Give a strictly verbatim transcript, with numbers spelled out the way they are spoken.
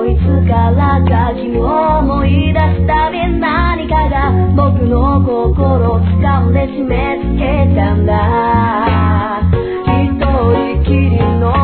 いつからか君を思い出すたび何かが僕の心を掴んで締め付けたんだ。一人きりの